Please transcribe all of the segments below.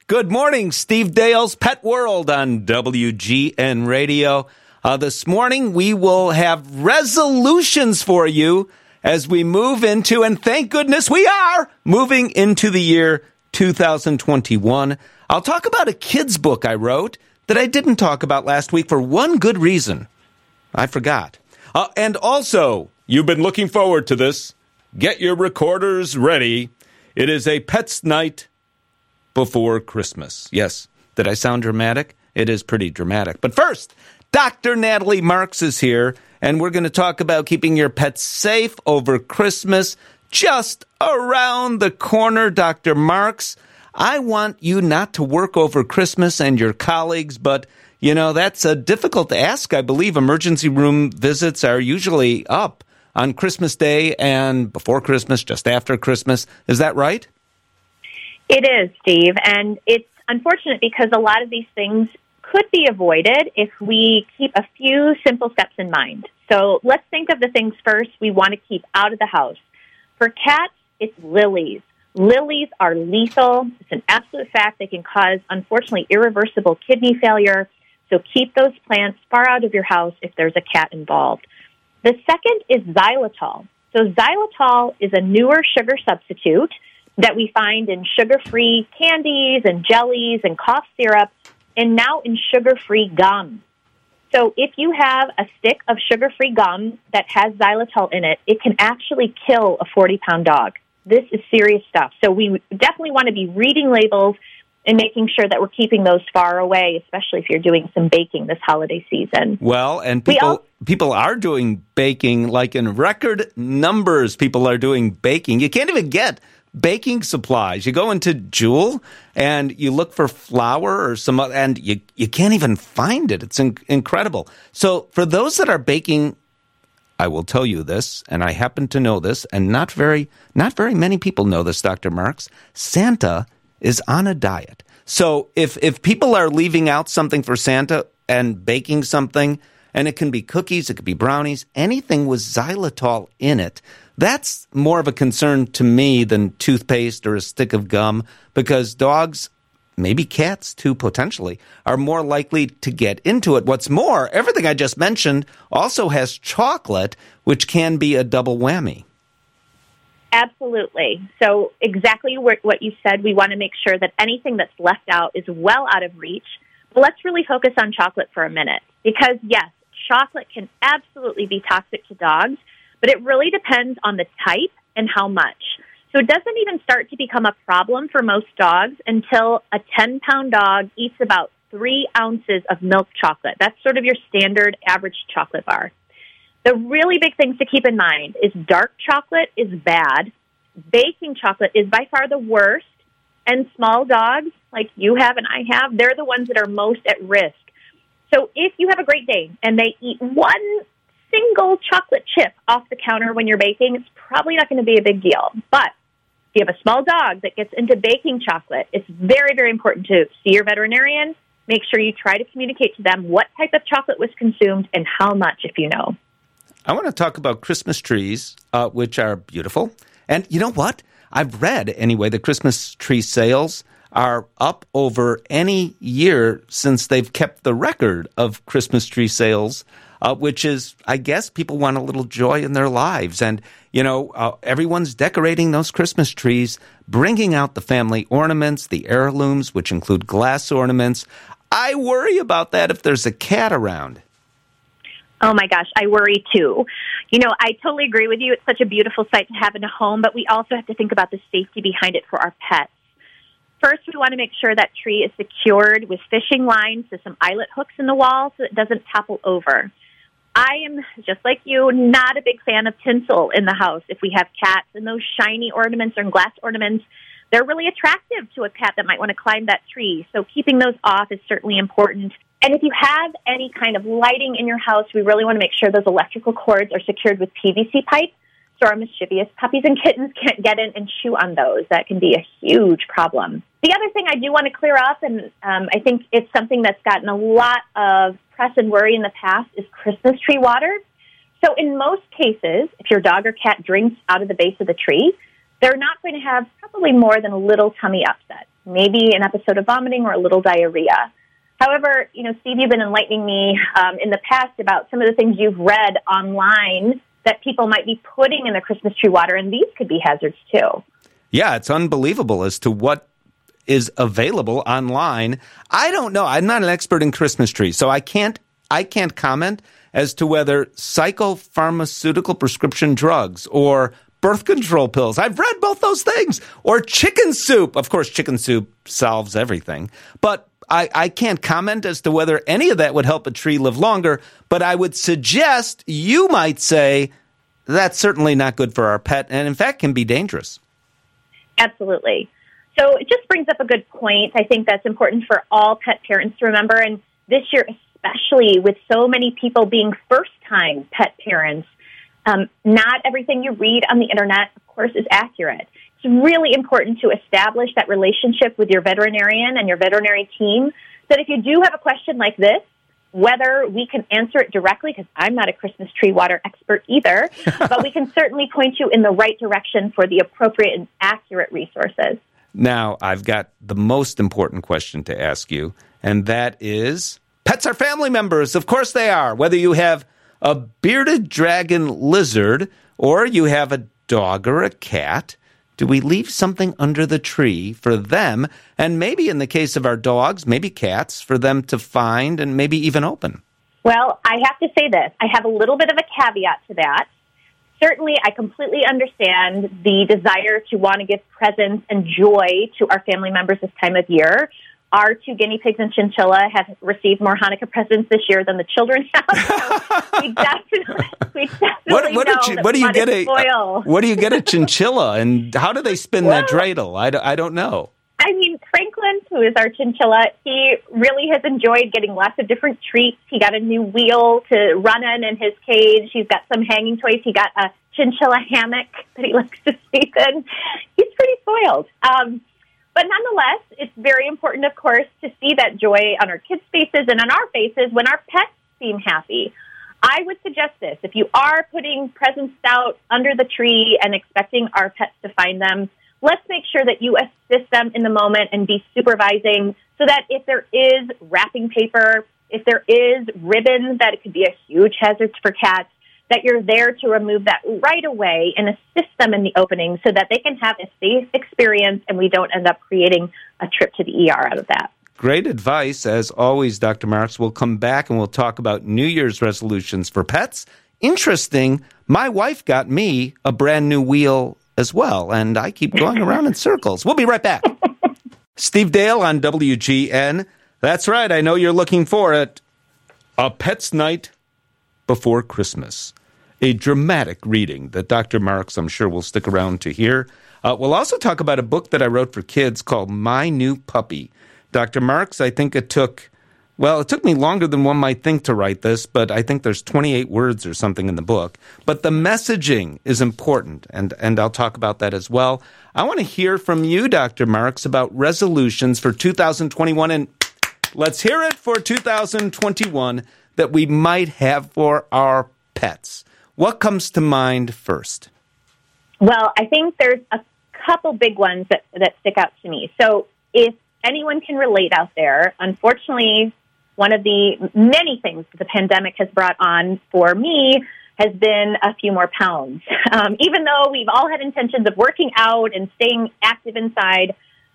Good morning, Steve Dale's Pet World on WGN Radio. This morning, we will have resolutions for you as we move into, and thank goodness we are, moving into the year 2021. I'll talk about a kid's book I wrote that I didn't talk about last week for one good reason. I forgot. And also, you've been looking forward to this. Get your recorders ready. It is a Pets Night before Christmas. Yes. Did I sound dramatic? It is pretty dramatic. But first, Dr. Natalie Marks is here, and we're going to talk about keeping your pets safe over Christmas. Just around the corner, Dr. Marks. I want you not to work over Christmas and your colleagues, but, you know, that's a difficult ask. I believe emergency room visits are usually up on Christmas Day and before Christmas, just after Christmas. Is that right? It is, Steve, and it's unfortunate because a lot of these things could be avoided if we keep a few simple steps in mind. So let's think of the things first we want to keep out of the house. For cats, it's lilies. Lilies are lethal. It's an absolute fact. They can cause, unfortunately, irreversible kidney failure. So keep those plants far out of your house if there's a cat involved. The second is xylitol. So xylitol is a newer sugar substitute that we find in sugar-free candies and jellies and cough syrup, and now in sugar-free gum. So if you have a stick of sugar-free gum that has xylitol in it, it can actually kill a 40-pound dog. This is serious stuff. So we definitely want to be reading labels and making sure that we're keeping those far away, especially if you're doing some baking this holiday season. Well, and people are doing baking, like in record numbers. People are doing baking. You can't even get baking supplies. You go into Jewel and you look for flour or some, and you can't even find it. It's incredible. So for those that are baking, I will tell you this, and I happen to know this, and not very many people know this, Dr. Marks. Santa is on a diet. So if people are leaving out something for Santa and baking something, and it can be cookies, it could be brownies, anything with xylitol in it, that's more of a concern to me than toothpaste or a stick of gum, because dogs, maybe cats too potentially, are more likely to get into it. What's more, everything I just mentioned also has chocolate, which can be a double whammy. Absolutely. So exactly what you said, we want to make sure that anything that's left out is well out of reach. But let's really focus on chocolate for a minute, because yes, chocolate can absolutely be toxic to dogs, but it really depends on the type and how much. So it doesn't even start to become a problem for most dogs until a 10-pound dog eats about 3 ounces of milk chocolate. That's sort of your standard average chocolate bar. The really big things to keep in mind is dark chocolate is bad. Baking chocolate is by far the worst. And small dogs, like you have and I have, they're the ones that are most at risk. So if you have a Great Dane and they eat one single chocolate chip off the counter when you're baking, it's probably not going to be a big deal. But if you have a small dog that gets into baking chocolate, it's very, very important to see your veterinarian. Make sure you try to communicate to them what type of chocolate was consumed and how much, if you know. I want to talk about Christmas trees, which are beautiful. And you know what? I've read, anyway, the Christmas tree sales are up over any year since they've kept the record of Christmas tree sales, which is, I guess, people want a little joy in their lives. And, you know, everyone's decorating those Christmas trees, bringing out the family ornaments, the heirlooms, which include glass ornaments. I worry about that if there's a cat around. Oh, my gosh, I worry, too. You know, I totally agree with you. It's such a beautiful sight to have in a home, but we also have to think about the safety behind it for our pets. First, we want to make sure that tree is secured with fishing lines, so some eyelet hooks in the wall so it doesn't topple over. I am, just like you, not a big fan of tinsel in the house. If we have cats and those shiny ornaments or glass ornaments, they're really attractive to a cat that might want to climb that tree. So keeping those off is certainly important. And if you have any kind of lighting in your house, we really want to make sure those electrical cords are secured with PVC pipe so our mischievous puppies and kittens can't get in and chew on those. That can be a huge problem. The other thing I do want to clear up, and I think it's something that's gotten a lot of press and worry in the past, is Christmas tree water. So in most cases, if your dog or cat drinks out of the base of the tree, they're not going to have probably more than a little tummy upset. maybe an episode of vomiting or a little diarrhea. However, Steve, you've been enlightening me in the past about some of the things you've read online that people might be putting in the Christmas tree water, and these could be hazards too. Yeah, it's unbelievable as to what is available online. I don't know. I'm not an expert in Christmas trees, so I can't comment as to whether psychopharmaceutical prescription drugs or birth control pills. I've read both those things. Or chicken soup. Of course, chicken soup solves everything. But I can't comment as to whether any of that would help a tree live longer. But I would suggest you might say that's certainly not good for our pet and, in fact, can be dangerous. Absolutely. So it just brings up a good point. I think that's important for all pet parents to remember. And this year, especially with so many people being first-time pet parents, not everything you read on the internet, of course, is accurate. It's really important to establish that relationship with your veterinarian and your veterinary team so that if you do have a question like this, whether we can answer it directly, because I'm not a Christmas tree water expert either, but we can certainly point you in the right direction for the appropriate and accurate resources. Now, I've got the most important question to ask you, and that is, pets are family members. Of course they are. Whether you have a bearded dragon lizard or you have a dog or a cat, do we leave something under the tree for them, and maybe in the case of our dogs, maybe cats, for them to find and maybe even open? Well, I have to say this. I have a little bit of a caveat to that. Certainly, I completely understand the desire to want to give presents and joy to our family members this time of year. Our 2 guinea pigs and chinchilla have received more Hanukkah presents this year than the children have. So we definitely what do you get a chinchilla, and how do they spin that dreidel? I don't know. I mean, Franklin, who is our chinchilla, he really has enjoyed getting lots of different treats. He got a new wheel to run in his cage. He's got some hanging toys. He got a chinchilla hammock that he likes to sleep in. He's pretty spoiled. But nonetheless, it's very important, of course, to see that joy on our kids' faces and on our faces when our pets seem happy. I would suggest this. If you are putting presents out under the tree and expecting our pets to find them, let's make sure that you assist them in the moment and be supervising so that if there is wrapping paper, if there is ribbon, that it could be a huge hazard for cats, that you're there to remove that right away and assist them in the opening so that they can have a safe experience and we don't end up creating a trip to the ER out of that. Great advice. As always, Dr. Marks, we'll come back and we'll talk about New Year's resolutions for pets. Interesting, my wife got me a brand new wheel as well, and I keep going around in circles. We'll be right back. Steve Dale on WGN. That's right, I know you're looking for it. A Pet's Night Before Christmas. A dramatic reading that Dr. Marks, I'm sure, will stick around to hear. We'll also talk about a book that I wrote for kids called My New Puppy. Dr. Marks, I think it took me longer than one might think to write this, but I think there's 28 words or something in the book. But the messaging is important, and I'll talk about that as well. I want to hear from you, Dr. Marks, about resolutions for 2021, and let's hear it for 2021 that we might have for our pets. What comes to mind first? Well, I think there's a couple big ones that stick out to me. So if anyone can relate out there, unfortunately, one of the many things the pandemic has brought on for me has been a few more pounds. Even though we've all had intentions of working out and staying active inside,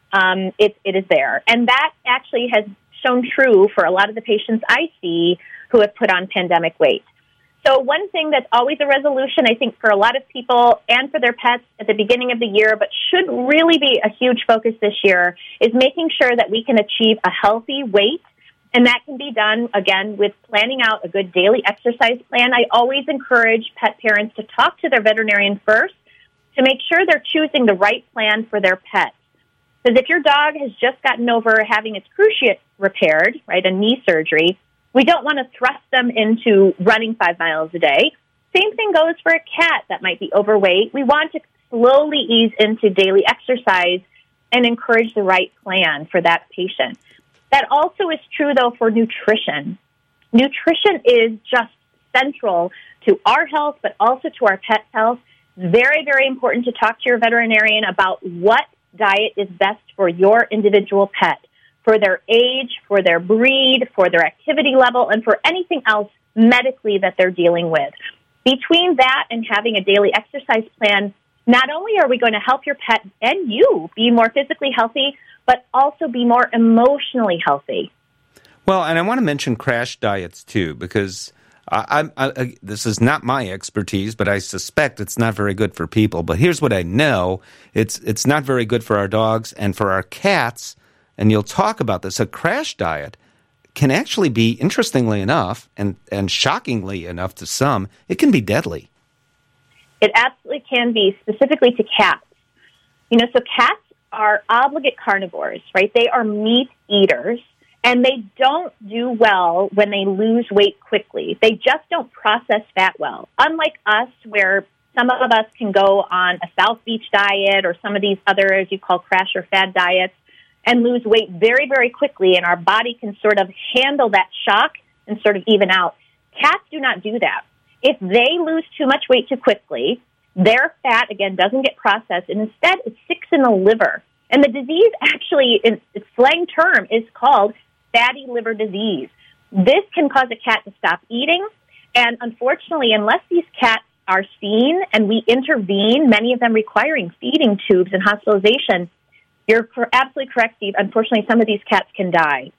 it is there. And that actually has shown true for a lot of the patients I see who have put on pandemic weight. So one thing that's always a resolution, I think, for a lot of people and for their pets at the beginning of the year, but should really be a huge focus this year, is making sure that we can achieve a healthy weight. And that can be done, again, with planning out a good daily exercise plan. I always encourage pet parents to talk to their veterinarian first to make sure they're choosing the right plan for their pet. Because if your dog has just gotten over having its cruciate repaired, right, a knee surgery, we don't want to thrust them into running 5 miles a day. Same thing goes for a cat that might be overweight. We want to slowly ease into daily exercise and encourage the right plan for that patient. That also is true, though, for nutrition. Nutrition is just central to our health, but also to our pet's health. Very, very important to talk to your veterinarian about what diet is best for your individual pet, for their age, for their breed, for their activity level, and for anything else medically that they're dealing with. Between that and having a daily exercise plan, not only are we going to help your pet and you be more physically healthy, but also be more emotionally healthy. Well, and I want to mention crash diets, too, because this is not my expertise, but I suspect it's not very good for people. But here's what I know. It's not very good for our dogs and for our cats, and you'll talk about this. A crash diet can actually be, interestingly enough, and shockingly enough to some, it can be deadly. It absolutely can be, specifically to cats. So cats are obligate carnivores, right? They are meat eaters, and they don't do well when they lose weight quickly. They just don't process fat well. Unlike us, where some of us can go on a South Beach diet or some of these other, as you call, crash or fad diets, and lose weight very, very quickly, and our body can sort of handle that shock and sort of even out. Cats do not do that. If they lose too much weight too quickly, their fat, again, doesn't get processed, and instead it sticks in the liver. And the disease actually, in its slang term, is called fatty liver disease. This can cause a cat to stop eating, and unfortunately, unless these cats are seen and we intervene, many of them requiring feeding tubes and hospitalization, you're absolutely correct, Steve. Unfortunately, some of these cats can die.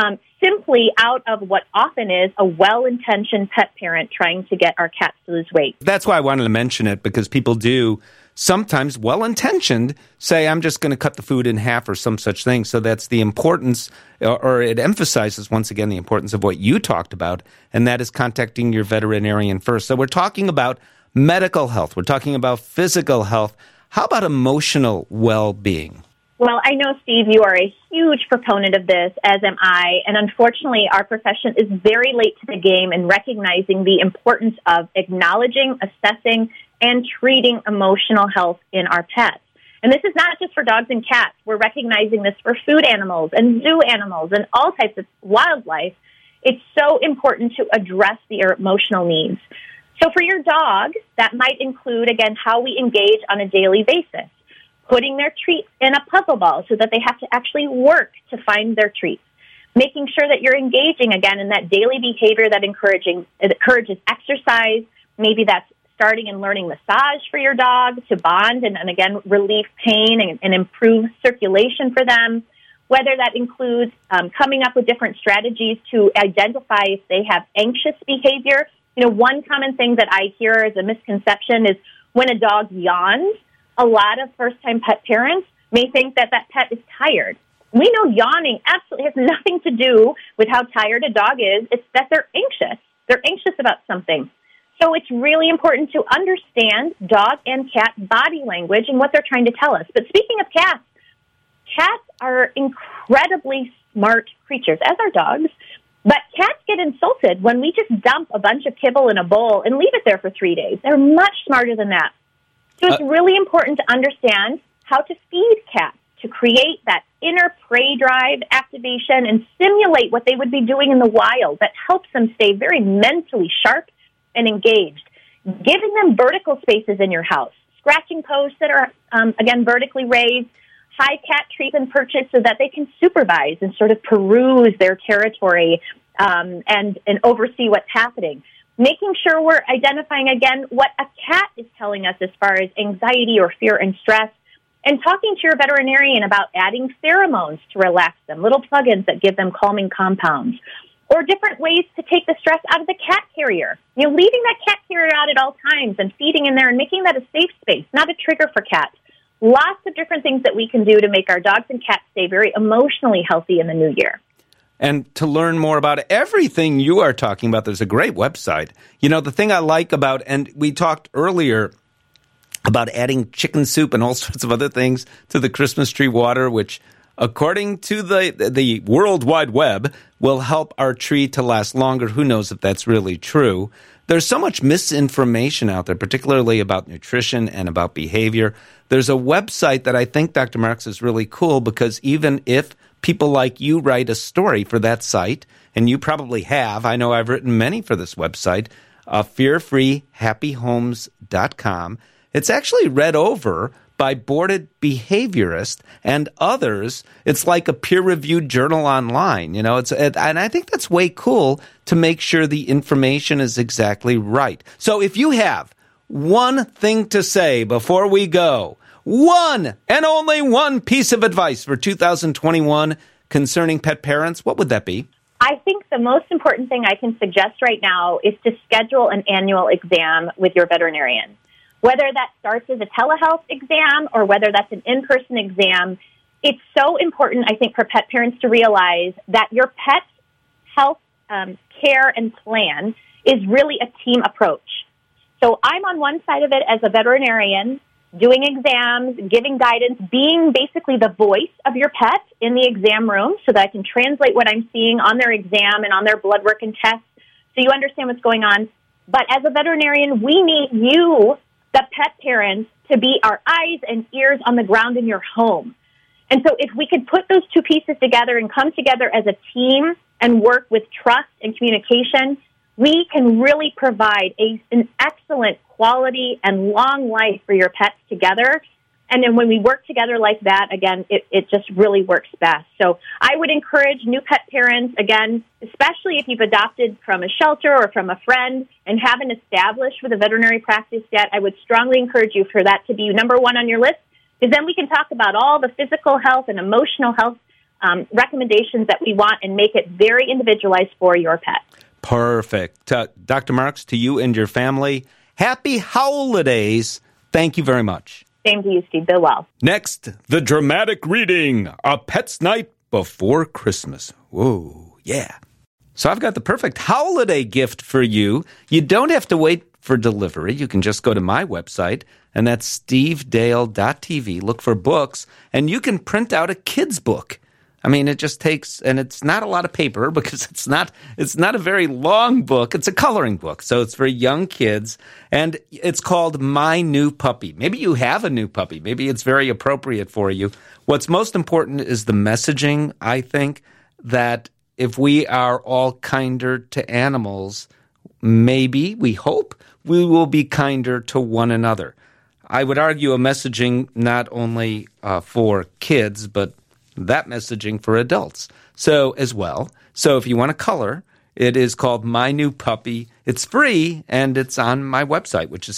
Simply out of what often is a well-intentioned pet parent trying to get our cats to lose weight. That's why I wanted to mention it, because people do sometimes well-intentioned say, I'm just going to cut the food in half or some such thing. So that's the importance, or it emphasizes once again the importance of what you talked about, and that is contacting your veterinarian first. So we're talking about medical health. We're talking about physical health. How about emotional well-being? Well, I know, Steve, you are a huge proponent of this, as am I, and unfortunately our profession is very late to the game in recognizing the importance of acknowledging, assessing, and treating emotional health in our pets. And this is not just for dogs and cats. We're recognizing this for food animals and zoo animals and all types of wildlife. It's so important to address their emotional needs. So for your dog, that might include, again, how we engage on a daily basis. Putting their treats in a puzzle ball so that they have to actually work to find their treats. Making sure that you're engaging, again, in that daily behavior that encourages exercise. Maybe that's starting and learning massage for your dog to bond and again, relieve pain and improve circulation for them. Whether that includes coming up with different strategies to identify if they have anxious behavior. One common thing that I hear as a misconception is when a dog yawns, a lot of first-time pet parents may think that pet is tired. We know yawning absolutely has nothing to do with how tired a dog is. It's that they're anxious. They're anxious about something. So it's really important to understand dog and cat body language and what they're trying to tell us. But speaking of cats, cats are incredibly smart creatures, as are dogs. But cats get insulted when we just dump a bunch of kibble in a bowl and leave it there for 3 days. They're much smarter than that. So it's really important to understand how to feed cats, to create that inner prey drive activation and simulate what they would be doing in the wild that helps them stay very mentally sharp and engaged. Giving them vertical spaces in your house, scratching posts that are, again, vertically raised, high cat treatment perches so that they can supervise and sort of peruse their territory and oversee what's happening. Making sure we're identifying, again, what a cat is telling us as far as anxiety or fear and stress, and talking to your veterinarian about adding pheromones to relax them, little plugins that give them calming compounds, or different ways to take the stress out of the cat carrier. Leaving that cat carrier out at all times and feeding in there and making that a safe space, not a trigger for cats. Lots of different things that we can do to make our dogs and cats stay very emotionally healthy in the new year. And to learn more about everything you are talking about, there's a great website. The thing I like about, and we talked earlier about adding chicken soup and all sorts of other things to the Christmas tree water, which, according to the World Wide Web, will help our tree to last longer. Who knows if that's really true? There's so much misinformation out there, particularly about nutrition and about behavior. There's a website that I think, Dr. Marks, is really cool because even if people like you write a story for that site, and you probably have, I know I've written many for this website, fearfreehappyhomes.com. It's actually read over by boarded behaviorists and others. It's like a peer-reviewed journal online. And I think that's way cool to make sure the information is exactly right. So if you have one thing to say before we go, one and only one piece of advice for 2021 concerning pet parents, what would that be? I think the most important thing I can suggest right now is to schedule an annual exam with your veterinarian. Whether that starts as a telehealth exam or whether that's an in-person exam, it's so important, I think, for pet parents to realize that your pet's health care and plan is really a team approach. So I'm on one side of it as a veterinarian, doing exams, giving guidance, being basically the voice of your pet in the exam room so that I can translate what I'm seeing on their exam and on their blood work and tests so you understand what's going on. But as a veterinarian, we need you, the pet parents, to be our eyes and ears on the ground in your home. And so if we could put those two pieces together and come together as a team and work with trust and communication, we can really provide an excellent quality and long life for your pets together. And then when we work together like that, again, it just really works best. So I would encourage new pet parents, again, especially if you've adopted from a shelter or from a friend and haven't established with a veterinary practice yet, I would strongly encourage you for that to be number one on your list, because then we can talk about all the physical health and emotional health recommendations that we want and make it very individualized for your pet. Perfect. Dr. Marks, to you and your family, happy holidays. Thank you very much. Same to you, Steve. Bill well. Next, the dramatic reading, A Pet's Night Before Christmas. Whoa, yeah. So I've got the perfect holiday gift for you. You don't have to wait for delivery. You can just go to my website, and that's stevedale.tv. Look for books, and you can print out a kid's book. I mean, it just takes, and it's not a lot of paper because it's not a very long book. It's a coloring book. So it's for young kids, and it's called My New Puppy. Maybe you have a new puppy. Maybe it's very appropriate for you. What's most important is the messaging, I think, that if we are all kinder to animals, maybe, we hope, we will be kinder to one another. I would argue a messaging not only for kids, but that messaging for adults. So as well. So if you want to color, it is called My New Puppy. It's free, and it's on my website, which is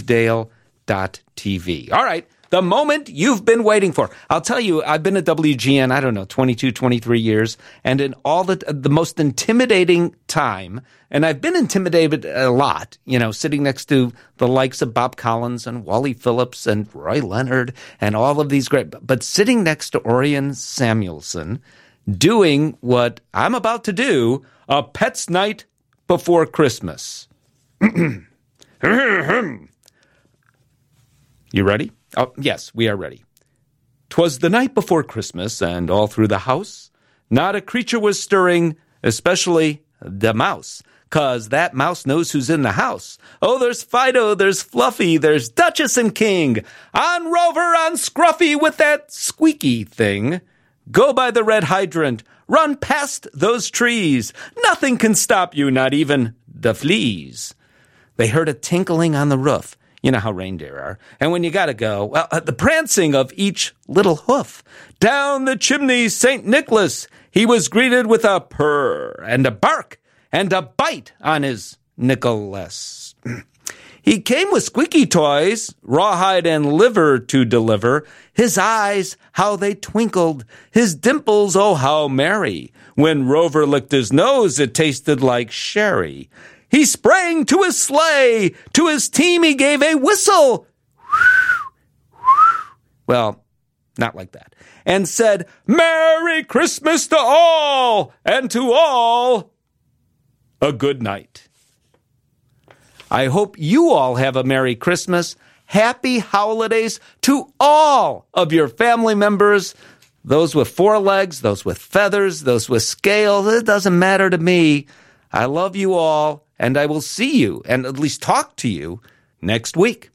stevedale.tv. All right, the moment you've been waiting for. I'll tell you, I've been at WGN, 22, 23 years, and in all the most intimidating time, and I've been intimidated a lot, sitting next to the likes of Bob Collins and Wally Phillips and Roy Leonard and all of these great, but sitting next to Orion Samuelson doing what I'm about to do, A Pet's Night Before Christmas. You ready? Oh, yes, we are ready. 'Twas the night before Christmas, and all through the house, not a creature was stirring, especially the mouse, 'cause that mouse knows who's in the house. Oh, there's Fido, there's Fluffy, there's Duchess and King, on Rover, on Scruffy with that squeaky thing. Go by the red hydrant, run past those trees, nothing can stop you, not even the fleas. They heard a tinkling on the roof. You know how reindeer are. And when you gotta go, well, the prancing of each little hoof. Down the chimney, St. Nicholas, he was greeted with a purr and a bark and a bite on his Nicholas. He came with squeaky toys, rawhide and liver to deliver. His eyes, how they twinkled, his dimples, oh, how merry. When Rover licked his nose, it tasted like sherry. He sprang to his sleigh. To his team he gave a whistle. Well, not like that. And said, Merry Christmas to all, and to all a good night. I hope you all have a Merry Christmas. Happy holidays to all of your family members. Those with four legs, those with feathers, those with scales. It doesn't matter to me. I love you all. And I will see you, and at least talk to you, next week.